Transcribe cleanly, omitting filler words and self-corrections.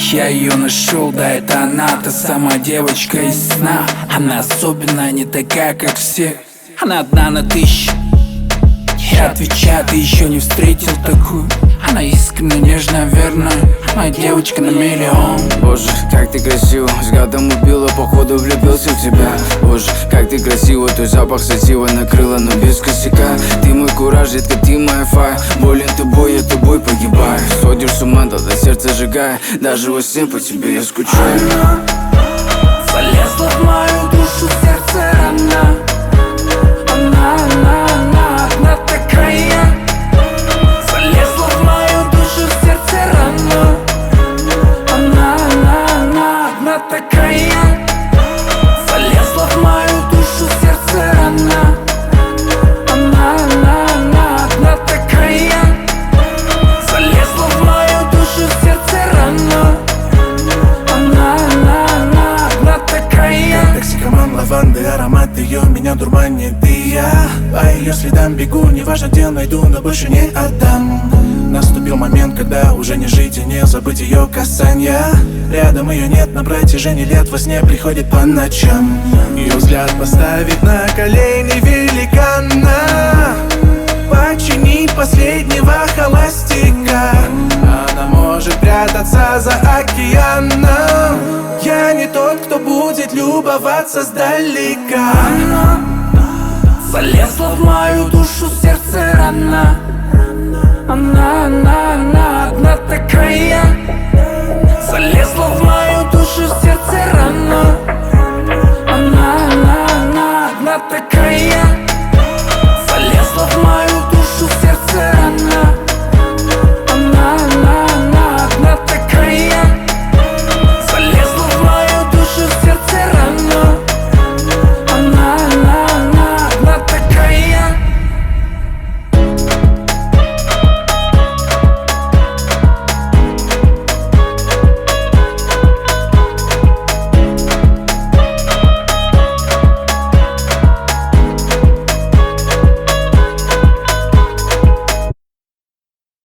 Я ее нашел, да это она, та самая девочка из сна. Она особенная, не такая, как все. Она одна на тысячу. Я отвечаю, ты еще не встретил такую. Она искренне, нежная, верная, моя девочка на миллион. Боже, как ты красива, взглядом убила, походу влюбился в тебя. Боже, как ты красива, твой запах сатива накрыла, но без косяка. Ты мой кураж, детка, ты моя фая. Болен тобой, я тобой погибаю. Сходишь с ума, тогда сердце сжигая. Даже во сне по тебе я скучаю. Она залезла в мою душу, сердце рана. Она одна такая. Залезла в мою душу, сердце рана. Она одна такая. Залезла в мою душу, сердце рана. Она одна такая. Залезла в мою душу, сердце рана. Она одна такая. Токсикоман лаванды, аромат ее меня дурманит. И я по ее следам бегу, неважно где найду, но больше не отдам. Наступил момент, когда уже не жить и не забыть ее касания. Рядом ее нет на протяжении лет, во сне приходит по ночам. Ее взгляд поставит на колени великана, починить последнего холостяка. Она может прятаться за океаном. Я не тот, кто будет любоваться сдалека. Она залезла в мою душу, сердце рана. Она